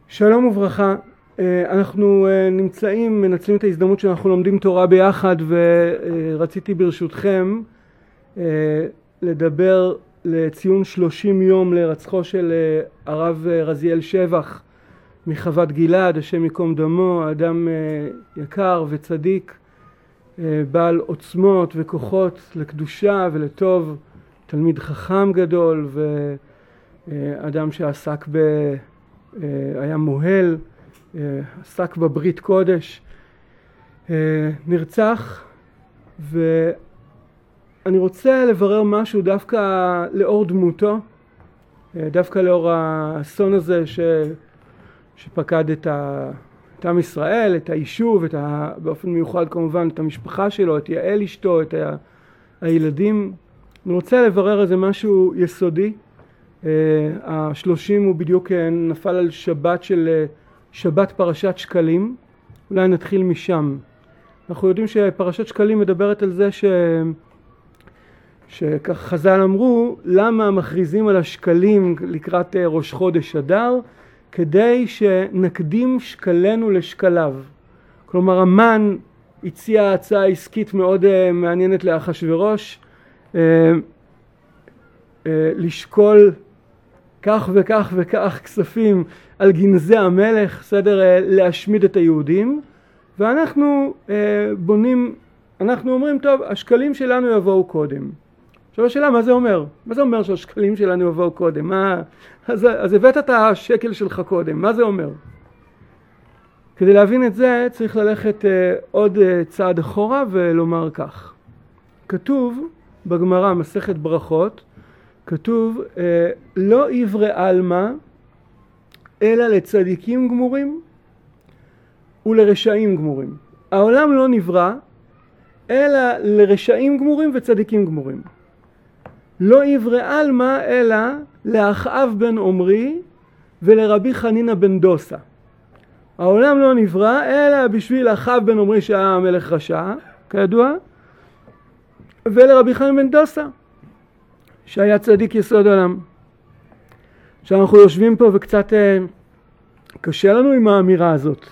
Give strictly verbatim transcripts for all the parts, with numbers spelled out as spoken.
שלום וברכה. אנחנו נמצאים, מנצלים את ההזדמנות שאנחנו לומדים תורה ביחד, ורציתי ברשותכם לדבר לציון שלושים יום להירצחו של הרב רזיאל שבח מחוות גלעד, השם ייקום דמו, אדם יקר וצדיק, בעל עוצמות וכוחות לקדושה ולטוב, תלמיד חכם גדול ואדם שעסק ב... היה מוהל, עסק בברית קודש, נרצח. ואני רוצה לברר משהו דווקא לאור דמותו, דווקא לאור האסון הזה ש... שפקד את, ה... את עם ישראל, את היישוב, את ה... באופן מיוחד כמובן את המשפחה שלו, את יעל אשתו, את ה... הילדים. אני רוצה לברר איזה משהו יסודי. השלושים הוא בדיוק נפל על שבת של שבת פרשת שקלים. אולי נתחיל משם. אנחנו יודעים שפרשת שקלים מדברת על זה ש... שכך חז"ל אמרו, למה מכריזים על השקלים לקראת ראש חודש אדר? כדי שנקדים שקלנו לשקליו. כלומר, המן הציע הצעה עסקית מאוד מעניינת לאחשוורוש, לשקול כך וכך וכך כספים על גנזי המלך, סדר להשמיד את היהודים, ואנחנו בונים, אנחנו אומרים, טוב, השקלים שלנו יבואו קודם. עכשיו השאלה, מה זה אומר? מה זה אומר שהשקלים שלנו יבואו קודם? מה? אז, אז הבאת את השקל שלך קודם, מה זה אומר? כדי להבין את זה צריך ללכת עוד צעד אחורה ולומר כך. כתוב בגמרא, מסכת ברכות, כתוב, לא עברי אלמה, אלא לצדיקים גמורים ולרשעים גמורים. העולם לא נברא, אלא לרשעים גמורים וצדיקים גמורים. לא עברי אלמה, אלא לאחאב בן עומרי ולרבי חנינא בן דוסה. העולם לא נברא, אלא בשביל אחאב בן עומרי שהיה מלך רשע, כידוע, ולרבי חנינא בן דוסה, שהיה צדיק יסוד עולם. עכשיו אנחנו יושבים פה וקצת אה, קשה לנו עם האמירה הזאת.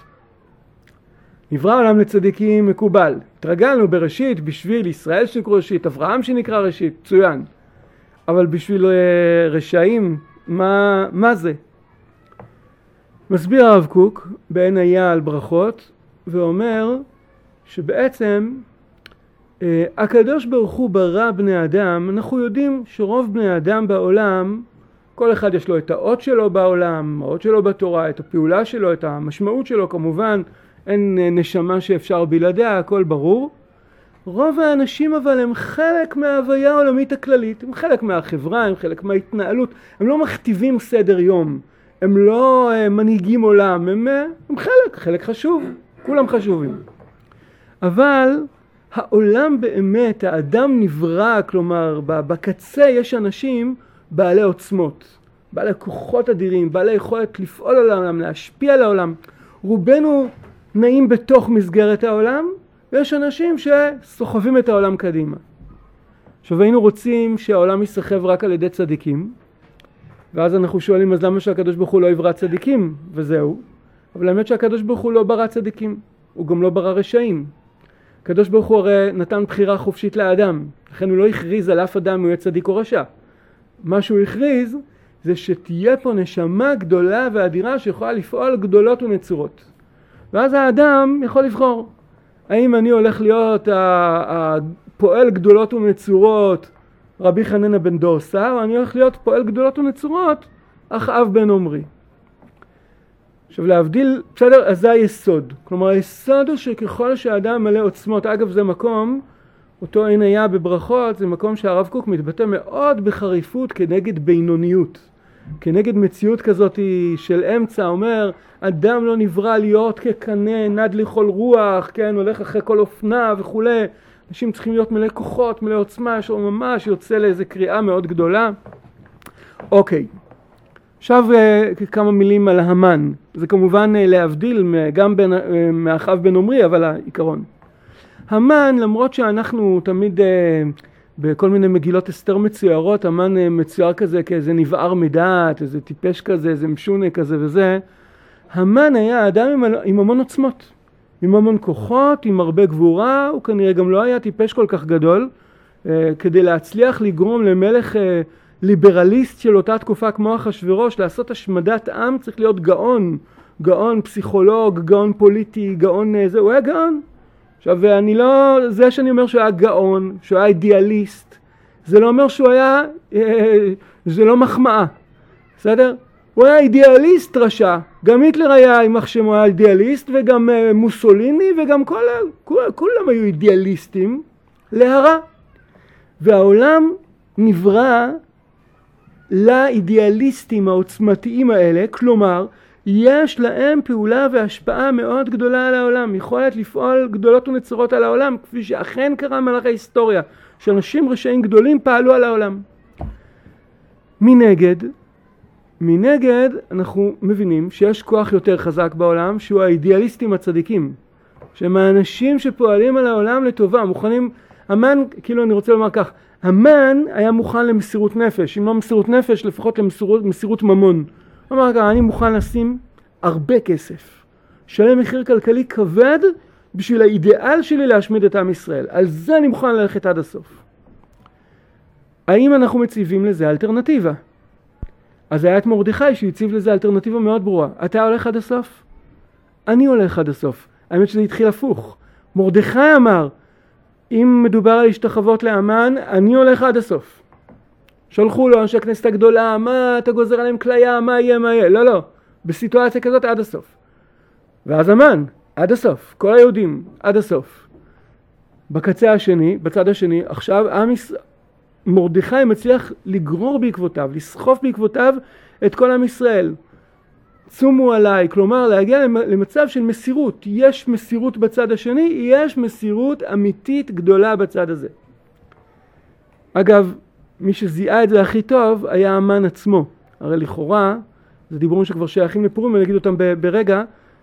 נברא עולם לצדיקים מקובל. התרגלנו בראשית בשביל ישראל שנקרא ראשית, אברהם שנקרא ראשית, צוין. אבל בשביל אה, רשעים, מה, מה זה? מסביר הרב קוק בעין היה על ברכות, ואומר שבעצם הקדוש ברוך הוא ברא בני אדם. אנחנו יודעים שרוב בני אדם בעולם, כל אחד יש לו את האות שלו בעולם, האות שלו בתורה, את הפעולה שלו, את המשמעות שלו, כמובן אין נשמה שאפשר בלעדיה, הכל ברור. רוב האנשים אבל הם חלק מההוויה העולמית הכללית, הם חלק מהחברה, הם חלק מההתנהלות, הם לא מכתיבים סדר יום, הם לא מנהיגים עולם, הם, הם חלק, חלק חשוב, כולם חשובים. אבל העולם באמת, האדם נברא, כלומר בקצה יש אנשים בעלי עוצמות, בעלי כוחות אדירים, בעלי יכולת לפעול על העולם, להשפיע על העולם. רובנו נעים בתוך מסגרת העולם, ויש אנשים שסוחבים את העולם קדימה. עכשיו היינו רוצים שהעולם יסחב רק על ידי צדיקים, ואז אנחנו שואלים, אז למה שהקדוש ברוך הוא לא יברא צדיקים? וזהו. אבל האמת שהקדוש ברוך הוא לא ברא צדיקים, הוא גם לא ברא רשעים. הקדוש ברוך הוא הרי נתן בחירה חופשית לאדם, לכן הוא לא הכריז על אף אדם הוא יהיה צדיק או רשע. מה שהוא הכריז זה שתהיה פה נשמה גדולה ואדירה שיכולה לפעול גדולות ונצורות. ואז האדם יכול לבחור, האם אני הולך להיות הפועל גדולות ונצורות רבי חנינא בן דוסה, או אני הולך להיות פועל גדולות ונצורות אחאב בן עומרי. עכשיו להבדיל, בסדר, אז זה היסוד. כלומר היסוד הוא שככל שהאדם מלא עוצמות, אגב זה מקום, אותו אין היה בברכות, זה מקום שהרב קוק מתבטא מאוד בחריפות כנגד בינוניות. כנגד מציאות כזאת של אמצע, אומר, אדם לא נברא להיות כקנה, נד לכל רוח, כן, הולך אחרי כל אופנה וכו'. אנשים צריכים להיות מלא כוחות, מלא עוצמה, שהוא ממש יוצא לאיזו קריאה מאוד גדולה. אוקיי. עכשיו כמה מילים על המן. זה כמובן להבדיל גם בין, מאחאב בן עומרי, אבל העיקרון. המן, למרות שאנחנו תמיד בכל מיני מגילות אסתר מצוירות, המן מצויר כזה כאיזה נבער מדעת, איזה טיפש כזה, איזה משונה כזה וזה, המן היה אדם עם, עם המון עוצמות, עם המון כוחות, עם הרבה גבורה, הוא כנראה גם לא היה טיפש כל כך גדול, אה, כדי להצליח לגרום למלך אה, ליברליסט של אותה תקופה כמו אחשוורוש, לעשות השמדת עם, צריך להיות גאון, גאון פסיכולוג, גאון פוליטי, גאון זה, הוא היה גאון. עכשיו, אני לא, זה שאני אומר שהוא היה גאון, שהוא היה אידיאליסט, זה לא אומר שהוא היה, אה, זה לא מחמאה, בסדר? הוא היה אידיאליסט רשע, גם היטלר היה יימח שמו היה אידיאליסט, וגם אה, מוסוליני, וגם כל, כל, כולם היו אידיאליסטים להרע. והעולם נברא לאידיאליסטים העוצמתיים האלה, כלומר, יש להם פעולה והשפעה מאוד גדולה על העולם, יכולת לפעול גדולות ונצורות על העולם, כפי שאכן קרה במהלך ההיסטוריה, שאנשים רשעים גדולים פעלו על העולם. מנגד, מנגד אנחנו מבינים שיש כוח יותר חזק בעולם, שהוא האידיאליסטים הצדיקים, שהם האנשים שפועלים על העולם לטובה, מוכנים, המן, כאילו אני רוצה לומר כך, המן היה מוכן למסירות נפש, אם לא מסירות נפש, לפחות למסירות מסירות ממון. הוא אמר ככה, אני מוכן לשים הרבה כסף, שלם מחיר כלכלי כבד, בשביל האידיאל שלי להשמיד את עם ישראל. על זה אני מוכן ללכת עד הסוף. האם אנחנו מציבים לזה אלטרנטיבה? אז היה את מרדכי שהציב לזה אלטרנטיבה מאוד ברורה. אתה הולך עד הסוף? אני הולך עד הסוף. האמת שזה התחיל הפוך. מרדכי אמר, אם מדובר על השתחוות לאמן, אני הולך עד הסוף. שלחו לו אנשי הכנסת הגדולה, מה אתה גוזר עליהם כליה, מה יהיה, מה יהיה. לא, לא. בסיטואציה כזאת עד הסוף. ואז אמן, עד הסוף. כל היהודים, עד הסוף. בקצה השני, בצד השני, עכשיו עם ישראל, מרדכי מצליח לגרור בעקבותיו, לסחוף בעקבותיו את כל עם ישראל. צומו עליי, כלומר להגיע למצב של מסירות. יש מסירות בצד השני, יש מסירות אמיתית גדולה בצד הזה. אגב, מי שזיהה את זה הכי טוב היה המן עצמו. הרי לכאורה, זה דיבורים שכבר שייכים לפורים, אני אגיד אותם ברגע,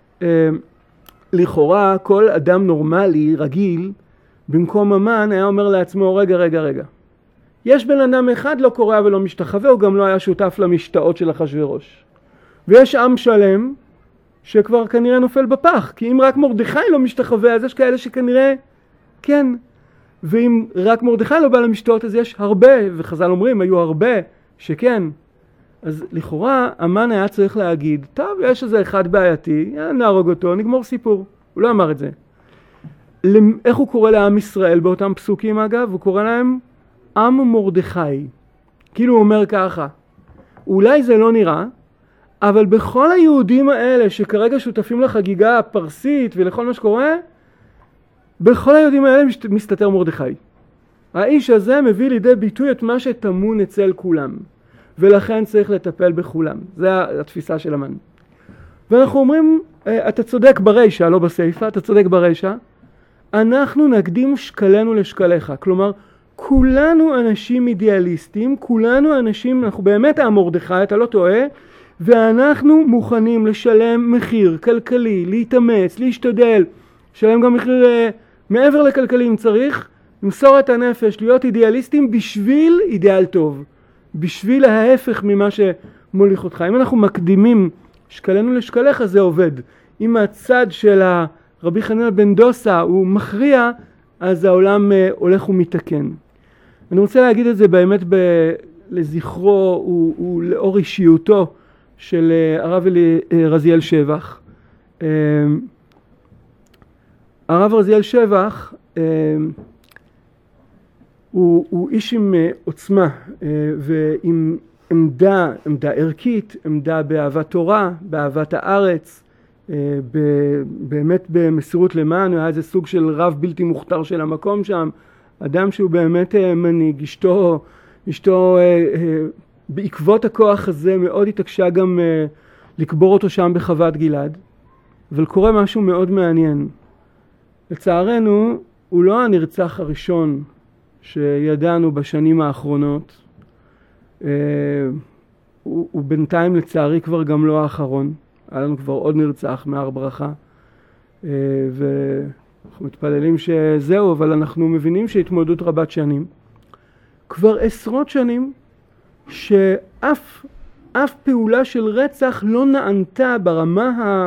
לכאורה כל אדם נורמלי, רגיל, במקום המן היה אומר לעצמו, רגע, רגע, רגע. יש בן אדם אחד לא קורא ולא משתחווה, הוא גם לא היה שותף למשתאות של אחשוורוש. ויש עם שלם שכבר כנראה נופל בפח, כי אם רק מרדכי לא משתחווה, אז יש כאלה שכנראה כן. ואם רק מרדכי לא בא למשתאות, אז יש הרבה, וחז"ל אומרים, היו הרבה שכן. אז לכאורה, המן היה צריך להגיד, טוב, יש איזה אחד בעייתי, נהרוג אותו, נגמור סיפור. הוא לא אמר את זה. איך הוא קורא לעם ישראל באותם פסוקים אגב? הוא קורא להם עם מרדכי. כאילו הוא אומר ככה, אולי זה לא נראה, אבל בכל היהודים האלה שכרגע שותפים לחגיגה הפרסית ולכל מה שקורה, בכל היהודים האלה מסתתר מרדכי. האיש הזה מביא לידי ביטוי את מה שטמון אצל כולם, ולכן צריך לטפל בכולם. זה התפיסה של המן. ואנחנו אומרים, אתה צודק ברישה, לא בסייפה, אתה צודק ברישה, אנחנו נקדים שקלנו לשקליך. כלומר, כולנו אנשים אידיאליסטים, כולנו אנשים, אנחנו באמת המרדכי, אתה לא טועה, ואנחנו מוכנים לשלם מחיר כלכלי, להתאמץ, להשתדל, לשלם גם מחיר uh, מעבר לכלכלי אם צריך, למסור את הנפש, להיות אידיאליסטים בשביל אידיאל טוב, בשביל ההפך ממה שמוליך אותך. אם אנחנו מקדימים שקלנו לשקליך, זה עובד. אם הצד של רבי חנינא בן דוסה הוא מכריע, אז העולם uh, הולך ומתקן. אני רוצה להגיד את זה באמת ב... לזכרו ולאור אישיותו של הרב רזיאל שבח. הרב רזיאל שבח הוא, הוא איש עם עוצמה ועם עמדה, עמדה ערכית, עמדה באהבת תורה, באהבת הארץ, באמת במסירות למען, היה איזה סוג של רב בלתי מוכתר של המקום שם, אדם שהוא באמת מנהיג, אשתו, אשתו בעקבות הכוח הזה מאוד התעקשה גם לקבור אותו שם בחוות גלעד. אבל קורה משהו מאוד מעניין. לצערנו, הוא לא הנרצח הראשון שידענו בשנים האחרונות. הוא, הוא בינתיים לצערי כבר גם לא האחרון. היה לנו כבר עוד נרצח מהר ברכה. ואנחנו מתפללים שזהו, אבל אנחנו מבינים שהתמודדות רבת שנים. כבר עשרות שנים שאף אף פעולה של רצח לא נענתה ברמה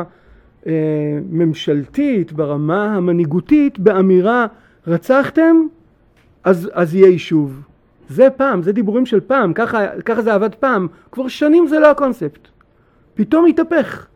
הממשלתית, ברמה המנהיגותית, באמירה רצחתם, אז, אז יהיה יישוב. זה פעם, זה דיבורים של פעם, ככה, ככה זה עבד פעם. כבר שנים זה לא הקונספט. פתאום התהפך.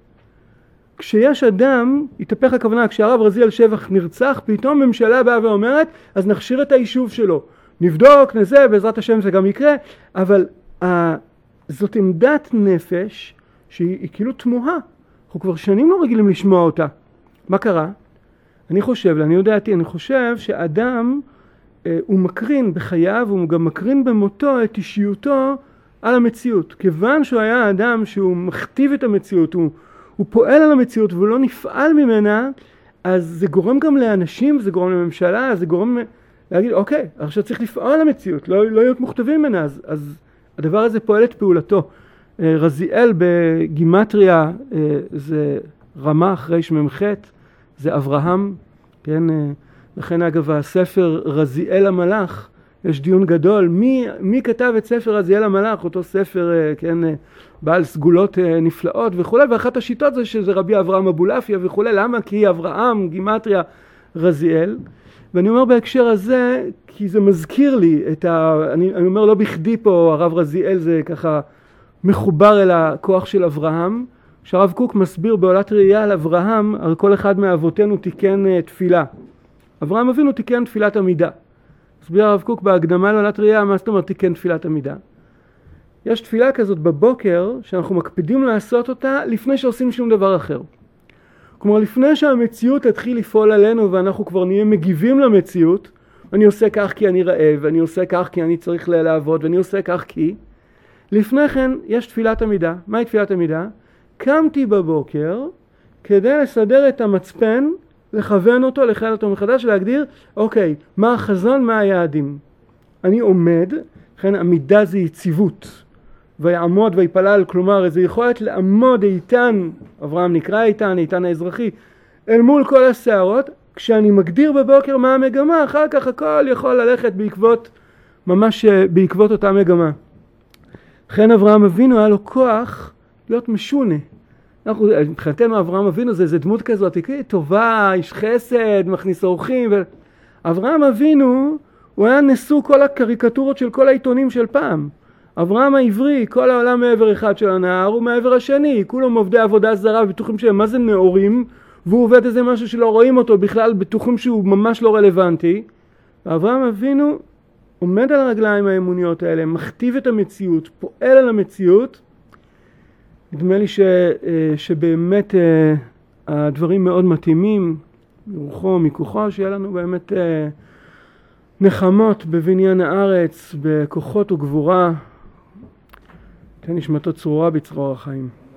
כשיש אדם, התהפך הכוונה, כשהרב רזיאל שבח נרצח, פתאום ממשלה באה ואומרת, אז נכשיר את היישוב שלו. נבדוק, נזה, בעזרת השם זה גם יקרה, אבל ה... זאת עמדת נפש שהיא כאילו תמוהה. אנחנו כבר שנים לא רגילים לשמוע אותה. מה קרה? אני חושב, אני יודעתי, אני חושב שאדם אה, הוא מקרין בחייו, הוא גם מקרין במותו את אישיותו על המציאות. כיוון שהוא היה אדם שהוא מכתיב את המציאות, הוא, הוא פועל על המציאות והוא לא נפעל ממנה, אז זה גורם גם לאנשים, זה גורם לממשלה, זה גורם להגיד, אוקיי, עכשיו צריך לפעול על המציאות, לא, לא להיות מוכתבים ממנה, אז, אז הדבר הזה פועל את פעולתו. רזיאל בגימטריה זה רמ"ח רמ"ח, זה אברהם, כן? לכן אגב הספר רזיאל המלאך, יש דיון גדול, מי, מי כתב את ספר רזיאל המלאך, אותו ספר, כן, בעל סגולות נפלאות וכו', ואחת השיטות זה שזה רבי אברהם אבולעפיה וכו', למה? כי אברהם, גימטריה, רזיאל. ואני אומר בהקשר הזה, כי זה מזכיר לי את ה... אני, אני אומר לא בכדי פה, הרב רזיאל זה ככה מחובר אל הכוח של אברהם. שהרב קוק מסביר בעולת ראייה על אברהם, על כל אחד מאבותינו תיקן uh, תפילה. אברהם אבינו תיקן תפילת עמידה. מסביר הרב קוק בהקדמה לעולת ראייה, מה זאת אומרת תיקן תפילת עמידה? יש תפילה כזאת בבוקר, שאנחנו מקפידים לעשות אותה לפני שעושים שום דבר אחר. כלומר, לפני שהמציאות תתחיל לפעול עלינו ואנחנו כבר נהיה מגיבים למציאות, אני עושה כך כי אני רעב, אני עושה כך כי אני צריך לעבוד, ואני עושה כך כי... לפני כן יש תפילת עמידה. מהי תפילת עמידה? קמתי בבוקר כדי לסדר את המצפן, לכוון אותו, לחייל אותו מחדש, להגדיר, אוקיי, מה החזון, מה היעדים. אני עומד, לכן עמידה זה יציבות. ויעמוד ויפלל, כלומר, איזו יכולת לעמוד איתן, אברהם נקרא איתן, איתן האזרחי, אל מול כל הסערות, כשאני מגדיר בבוקר מה המגמה, אחר כך הכל יכול ללכת בעקבות, ממש בעקבות אותה מגמה. לכן אברהם אבינו היה לו כוח להיות משונה. אנחנו, מבחינתנו אברהם אבינו זה, זה דמות כזאת, היא טובה, איש חסד, מכניס אורחים. ו... אברהם אבינו, הוא היה נשוא כל הקריקטורות של כל העיתונים של פעם. אברהם העברי, כל העולם מעבר אחד של הנהר ומעבר השני, כולם עובדי עבודה זרה ובטוחים שהם מה זה נאורים, והוא עובד איזה משהו שלא רואים אותו בכלל, בטוחים שהוא ממש לא רלוונטי. ואברהם אבינו עומד על הרגליים האמוניות האלה, מכתיב את המציאות, פועל על המציאות. נדמה לי ש, שבאמת הדברים מאוד מתאימים, מרוחו, מכוחו, שיהיה לנו באמת נחמות בבניין הארץ, בכוחות וגבורה. תן נשמתו צרורה בצרור החיים.